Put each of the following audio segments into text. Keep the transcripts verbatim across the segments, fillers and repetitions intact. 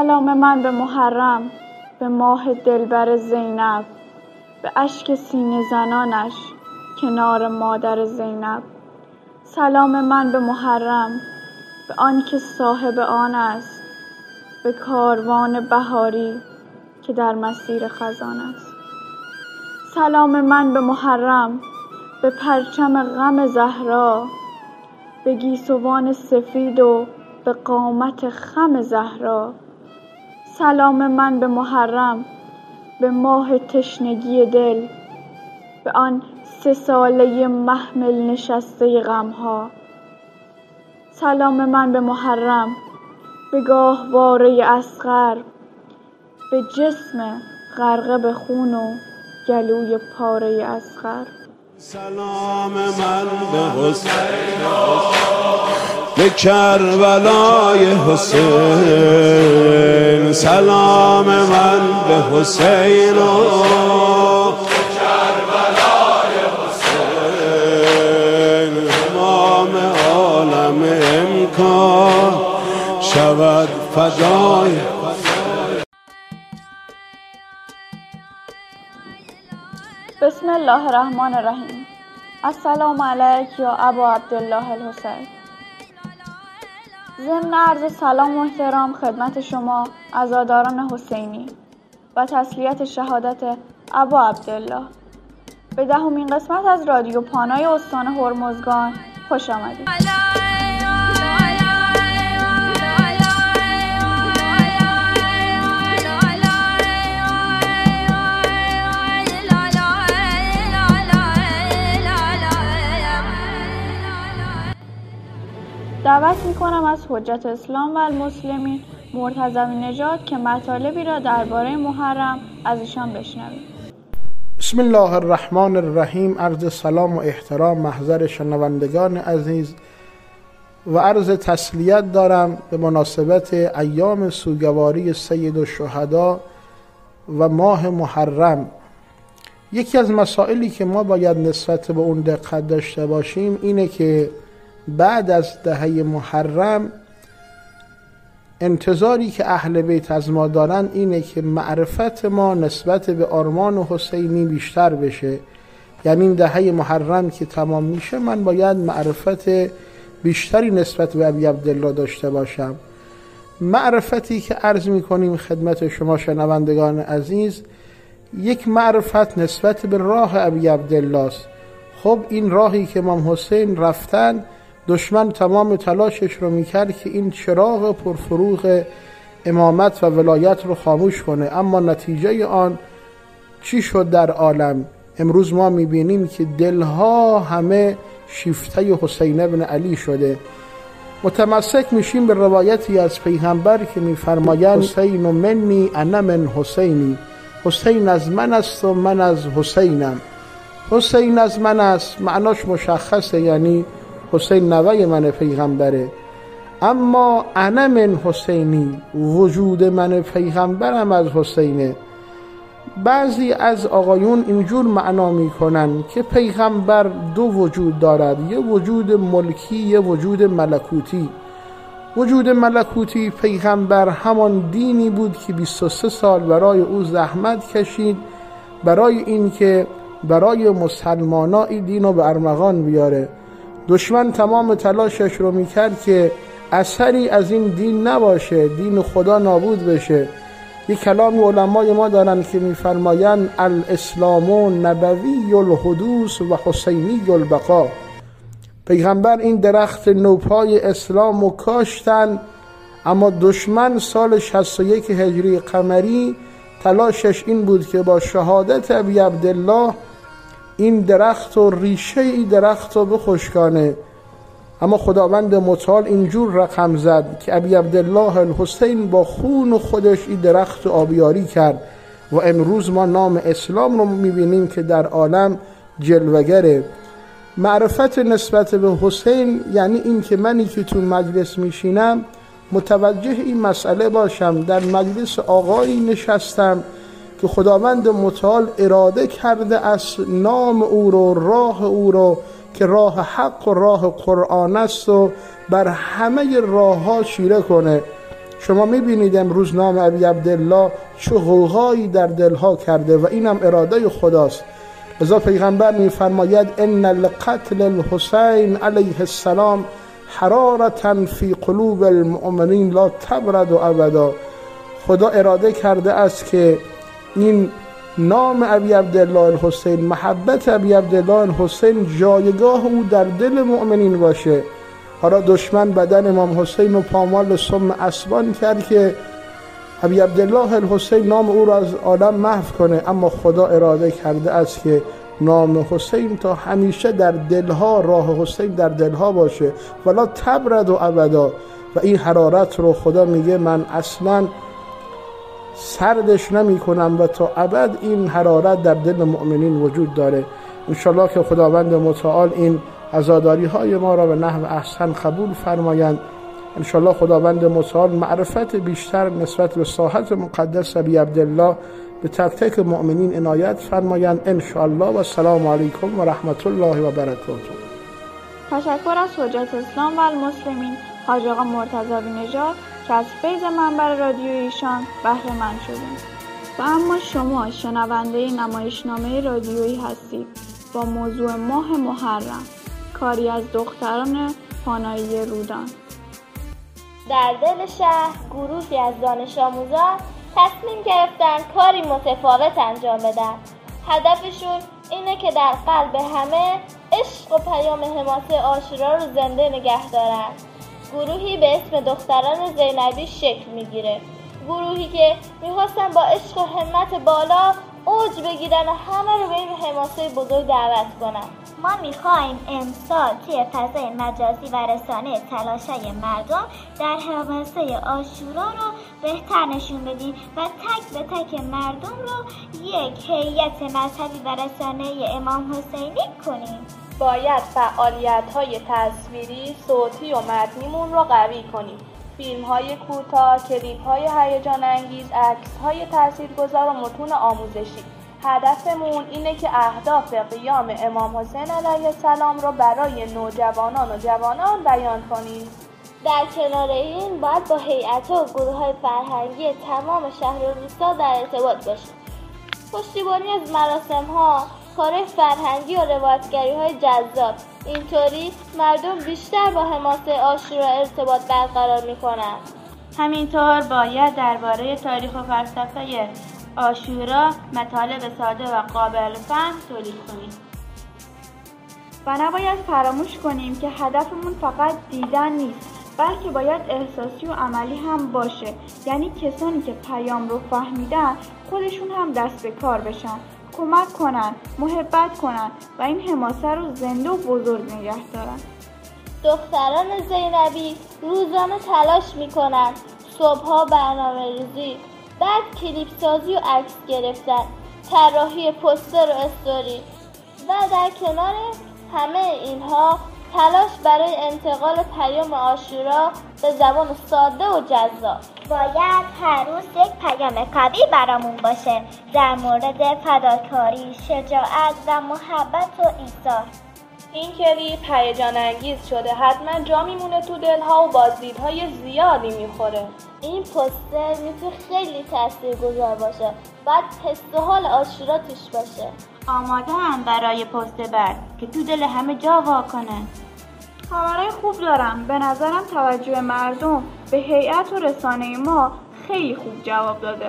سلام من به محرم، به ماه دلبر زینب، به اشک سینه زنانش کنار مادر زینب. سلام من به محرم، به آن که صاحب آن است، به کاروان بهاری که در مسیر خزان است. سلام من به محرم، به پرچم غم زهرا، به گیسوان سفید و به قامت خم زهرا. سلام من به محرم، به ماه تشنگی دل، به آن سه ساله محمل نشسته غمها. سلام من به محرم، به گاهواره اصغر، به جسم غرقه به خون و گلوی پاره اصغر. سلام من به حسین، به کربلای حسین. سلام من به حسین و کربلای حسین. امام عالم امکان شود فدای. بسم الله الرحمن الرحیم. السلام علیک یا ابا عبدالله الحسین. ضمن عرض سلام و احترام خدمت شما عزاداران حسینی و تسلیت شهادت ابا عبدالله به دهمین قسمت از رادیو پانای استان هرمزگان خوش آمدید. دعوت می‌کنم از حجت اسلام و المسلمین مرتضوی نژاد که مطالبی را درباره محرم از ایشان بشنویم. بسم الله الرحمن الرحیم. عرض سلام و احترام محضر شنوندگان عزیز و عرض تسلیت دارم به مناسبت ایام سوگواری سید الشهدا و ماه محرم. یکی از مسائلی که ما باید نسبت به اون دقت داشته باشیم اینه که بعد از دهه محرم انتظاری که اهل بیت از ما دارن اینه که معرفت ما نسبت به آرمان حسینی بیشتر بشه. یعنی این دهه محرم که تمام میشه من باید معرفت بیشتری نسبت به ابی عبدالله داشته باشم. معرفتی که عرض میکنیم خدمت شما شنوندگان عزیز یک معرفت نسبت به راه ابی عبدالله است. خب این راهی که امام حسین رفتن دشمن تمام تلاشش رو میکرد که این چراغ پرفروغ امامت و ولایت رو خاموش کنه، اما نتیجه آن چی شد در عالم؟ امروز ما میبینیم که دلها همه شیفته حسین ابن علی شده. متمسک میشیم به روایتی از پیغمبر که میفرمایند حسین منی انا من حسینی، حسین از من است و من از حسینم. حسین از من است معناش مشخصه، یعنی حسین نوه من پیغمبره، اما انا من حسینی، وجود من پیغمبرم از حسینه. بعضی از آقایون اینجور معنا میکنن که پیغمبر دو وجود دارد، یه وجود ملکی یه وجود ملکوتی. وجود ملکوتی پیغمبر همان دینی بود که بیست و سه سال برای او زحمت کشید برای این که برای مسلمانا این دین رو به ارمغان بیاره. دشمن تمام تلاشش رو میکرد که اثری از این دین نباشه، دین خدا نابود بشه. یک کلامی علمای ما دارن که میفرمایند الاسلام نبوی الحدوث و حسینی البقا. پیغمبر این درخت نوپای اسلام رو کاشتن، اما دشمن سال شصت و یک هجری قمری تلاشش این بود که با شهادت ابی عبدالله این درخت و ریشه ای درخت رو بخشکانه. اما خداوند متعال اینجور رقم زد که ابی عبدالله الحسین با خون خودش این درخت رو آبیاری کرد و امروز ما نام اسلام رو میبینیم که در عالم جلوگره. معرفت نسبت به حسین یعنی این که منی که تو مجلس میشینم متوجه این مسئله باشم در مجلس آقایی نشستم که خداوند متعال اراده کرده از نام او رو، راه او رو که راه حق و راه قرآن است و بر همه راه ها شیره کنه. شما میبینید امروز نام ابی عبدالله چه غوغایی در دلها کرده و اینم اراده خداست. لذا پیغمبر میفرماید ان لقتل الحسین علیه السلام حرارة فی قلوب المؤمنین لا تبرد ابدا. خدا اراده کرده است که این نام ابی عبدالله الحسین، محبت ابی عبدالله الحسین جایگاه او در دل مؤمنین باشه. حالا دشمن بدن امام حسین و پامال سم اسبان کرد که ابی عبدالله الحسین نام او را از عالم محو کنه، اما خدا اراده کرده است که نام حسین تا همیشه در دلها، راه حسین در دلها باشه ولا تبرد و ابدا. و این حرارت رو خدا میگه من اصلا سردش نمی کنم و تا ابد این حرارت در دل مؤمنین وجود داره. انشالله که خداوند متعال این عزاداری های ما را به نحو احسن قبول فرمایند. انشالله خداوند متعال معرفت بیشتر نسبت به ساحت مقدس ابی عبدالله به تک تک مؤمنین عنایت فرمایند انشالله. و السلام علیکم و رحمت الله و برکاته. تشکر از حجت اسلام و المسلمین حاج آقا مرتضی بی‌نژاد که از فیض منبر رادیو ایشان بهره مند شدیم. و اما شما شنونده نمایشنامه رادیویی هستید با موضوع ماه محرم، کاری از دختران پانایی رودان. در دل شهر گروهی از دانش آموزان تصمیم گرفتن کاری متفاوت انجام بدن. هدفشون اینه که در قلب همه عشق و پیام حماسه عاشورا رو زنده نگه دارن. گروهی به اسم دختران زینبی شکل میگیره. گروهی که میخواستن با عشق و همت بالا اوج بگیرن و همه رو به این حماسه بزرگ دعوت کنن. ما میخوایم امسال توی فضای مجازی و رسانه تلاشای مردم در حماسه عاشورا رو بهتر نشون بدیم و تک به تک مردم رو یک هیئت مذهبی و رسانه‌ای امام حسینی کنیم. باید فعالیت‌های تصویری، صوتی و متنیمون رو قوی کنیم. فیلم‌های کوتاه، کلیپ‌های هیجان انگیز، عکس‌های تاثیرگذار و متون آموزشی. هدفمون اینه که اهداف قیام امام حسین علیه السلام رو برای نوجوانان و جوانان بیان کنیم. در کنار این باید با هیئت‌ها و گروه‌های فرهنگی تمام شهر و روستا در ارتباط باشیم. پشتیبانی از مراسم‌ها، کارهای فرهنگی و روایتگری‌های جذاب. اینطوری مردم بیشتر با حماسه عاشورا ارتباط برقرار می‌کنند. همینطور باید درباره تاریخ و فلسفه عاشورا مطالب ساده و قابل فهم تولید کنیم. و نباید فراموش کنیم که هدفمون فقط دیدن نیست، بلکه باید احساسی و عملی هم باشه. یعنی کسانی که پیام رو فهمیدن خودشون هم دست به کار بشن، کمک کنن، محبت کنن و این حماسه رو زنده و بزرگ نگه دارن. دختران زینبی روزانه تلاش میکنن، صبحها برنامه ریزی، بعد کلیپ سازی و عکس گرفتن، طراحی پوستر و استوری و در کنار همه اینها تلاش برای انتقال پیام عاشورا به زبان ساده و جذاب. باید هر روز یک پیام قوی برامون باشه در مورد فداکاری، شجاعت و محبت و ایثار. این کلیپ هیجان انگیز شده، حتما جا میمونه تو دلها و بازدیدهای زیادی میخوره. این پوستر میتونه خیلی تاثیرگذار باشه، باید حس و حال عاشورا توش باشه. آماده هم برای پست بعد که تو دل همه جا وا کنه. خبرهای خوب دارم. به نظرم توجه مردم به هیئت و رسانه ما خیلی خوب جواب داده.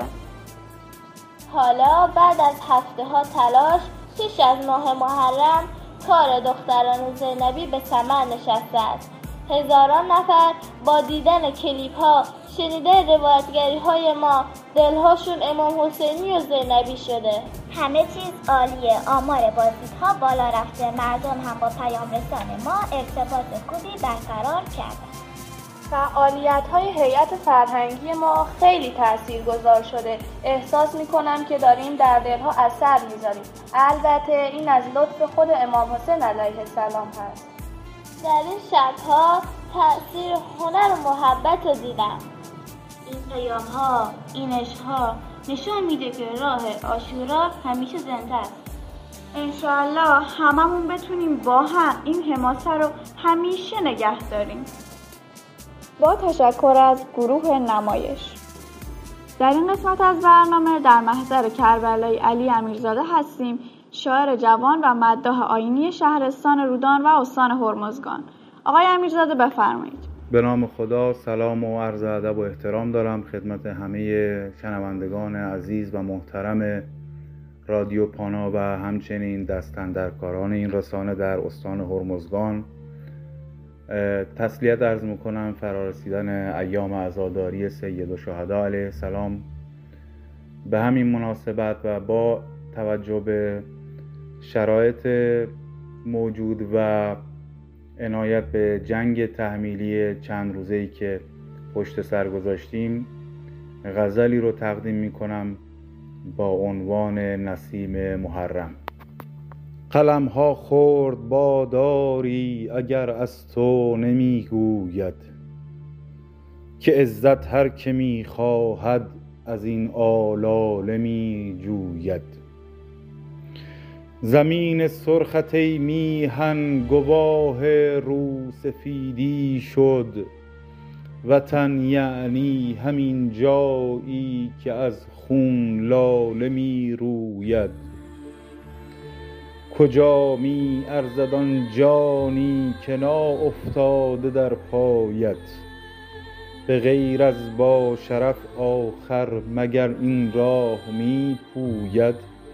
حالا بعد از هفته ها تلاش، پیش از ماه محرم کار دختران زینبی به ثمر نشسته است. هزاران نفر با دیدن کلیپ ها، شنیده روایتگری های ما، دلهاشون امام حسینی و زینبی شده. همه چیز عالیه، آمار بازدیدها بالا رفته، مردم هم با پیام رسان ما ارتباط خوبی برقرار کردن. فعالیت‌های هیئت فرهنگی ما خیلی تاثیرگذار شده. احساس می‌کنم که داریم در دلها اثر می‌ذاریم. البته این از لطف خود امام حسین علیه السلام هست. در این شب‌ها تأثیر هنر و محبت رو دیدم. این پیام‌ها، این عشق‌ها نشان میده که راه عاشورا همیشه زنده است. انشاءالله هممون بتونیم با هم این حماسه رو همیشه نگه داریم. با تشکر از گروه نمایش. در این قسمت از برنامه در محضر کربلای علی امیرزاده هستیم، شاعر جوان و مداح آیینی شهرستان رودان و استان هرمزگان. آقای امیرزاده بفرمایید. به نام خدا، سلام و عرض ادب و احترام دارم خدمت همه شنوندگان عزیز و محترم رادیو پانا و همچنین دستاندرکاران این رسانه در استان هرمزگان. تسلیت عرض میکنم فرارسیدن ایام عزاداری سید الشهدا علیه السلام. به همین مناسبت و با توجه به شرایط موجود و عنایت به جنگ تحمیلی چند روزه‌ای که پشت سر گذاشتیم، غزلی رو تقدیم میکنم با عنوان نسیم محرم. قلم ها خورد باداری اگر از تو نمیگوید، که عزت هر که میخواهد از این آلاله میجوید. زمین سرخت ای میهن گواه رو سفیدی شد، وطن یعنی همین جایی که از خون لاله می روید. کجا می ارزد آن جانی که نا افتاده در پایت، به غیر از با شرف آخر مگر این راه می پوید.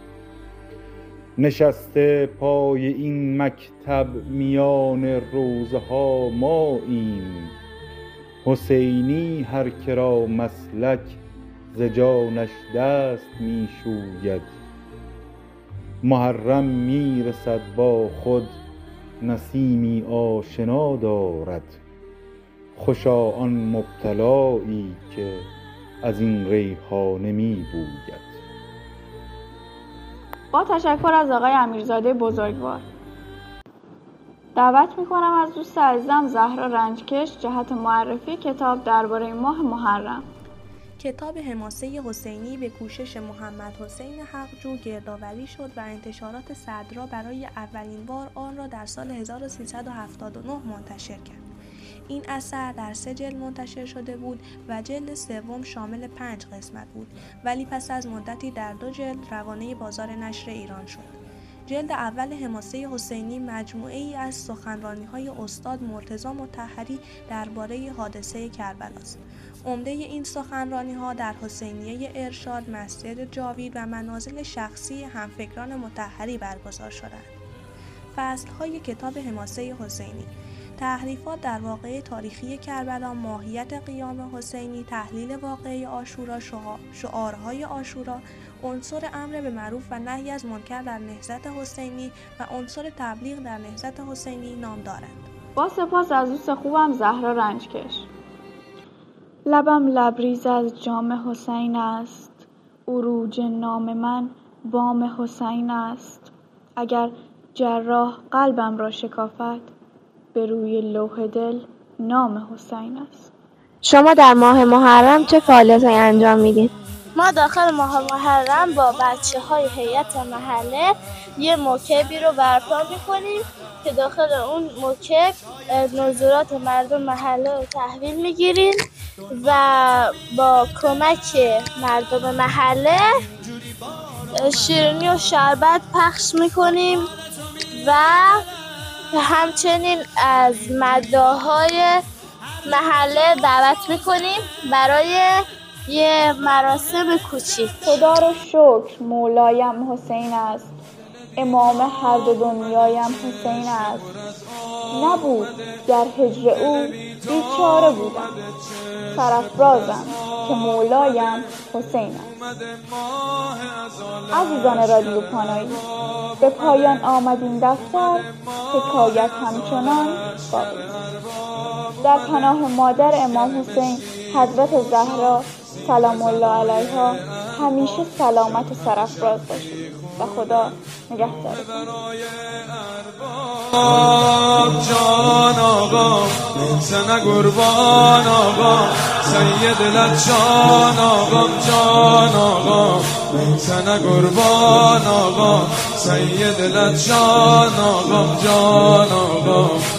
نشسته پای این مکتب میان روزه ها ماییم، حسینی هر که را مسلک ز جانش دست می شوید. محرم می رسد با خود نسیمی آشنا دارد، خوشا آن مبتلایی که از این ریحانه می بوید. با تشکر از آقای امیرزاده بزرگوار. دعوت میکنم از دوست عزیزم زهرا رنجکش جهت معرفی کتاب درباره ماه محرم. کتاب حماسه حسینی به کوشش محمد حسین حقجو گردآوری شد و انتشارات صدرا برای اولین بار آن را در سال هزار و سیصد و هفتاد و نه منتشر کرد. این اثر در سه جلد منتشر شده بود و جلد سوم شامل پنج قسمت بود، ولی پس از مدتی در دو جلد روانه بازار نشر ایران شد. جلد اول حماسه حسینی مجموعه ای از سخنرانی‌های استاد مرتضی مطهری درباره حادثه کربلا است. عمده این سخنرانی‌ها در حسینیه ارشاد، مسجد جاوید و منازل شخصی همفکران مطهری برگزار شدند. فصل‌های کتاب حماسه حسینی: تحریفات در واقعه تاریخی کربلا، ماهیت قیام حسینی، تحلیل واقعه عاشورا، شعارهای عاشورا، عنصر امر به معروف و نهی از منکر در نهضت حسینی و عنصر تبلیغ در نهضت حسینی نام دارند. با سپاس از دوست خوبم زهرا رنجکش. لبم لبریز از جام حسین است، عروج نام من بام حسین است. اگر جراح قلبم را شکافد، به روی لوح دل نام حسین است. شما در ماه محرم چه فعالیتی انجام میدید؟ ما داخل ماه محرم با بچه های هیئت محله یه موکبی رو برپا میکنیم که داخل اون موکب نظرات مردم محله رو تحویل میگیریم و با کمک مردم محله شیرینی و شربت پخش میکنیم و همچنین از مداحای محله دعوت میکنیم برای یه مراسم کوچیک. خدا رو شکر مولایم حسین است، امام هر دو دنیایم حسین است. نبود در هجر او بیچاره بودم، سرافرازم که مولایم حسین است. عزیزان رادیو پانایی، به پایان آمد این دفتر، حکایت همچنان باقی. در پناه مادر امام حسین حضرت زهرا سلام الله علیها همیشه سلامت و سرافراز باشید و خدا نگهدارتون. جان آقا سنه قربان آقا سید لجان آقا جان آقا سنه قربان آقا سید لجان آقا جان آقا